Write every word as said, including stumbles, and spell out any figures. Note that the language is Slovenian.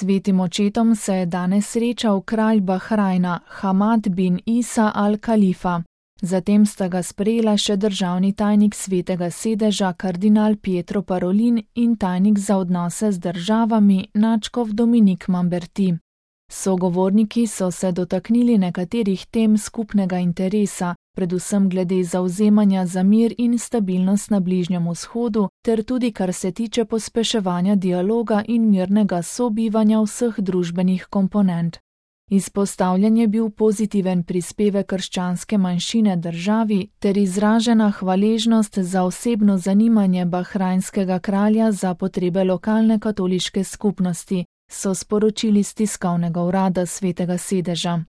Svetim očetom se je danes srečal kralj Bahrajna Hamad bin Isa al-Khalifa. Zatem sta ga sprejela še državni tajnik Svetega sedeža kardinal Pietro Parolin in tajnik za odnose z državami nadškof Dominik Mamberti. Sogovorniki so se dotaknili nekaterih tem skupnega interesa, predvsem glede zavzemanja za mir in stabilnost na Bližnjem vzhodu, ter tudi kar se tiče pospeševanja dialoga in mirnega sobivanja vseh družbenih komponent. Izpostavljen je bil pozitiven prispevek krščanske manjšine državi ter izražena hvaležnost za osebno zanimanje bahrajnskega kralja za potrebe lokalne katoliške skupnosti, so sporočili s tiskovnega urada Svetega sedeža.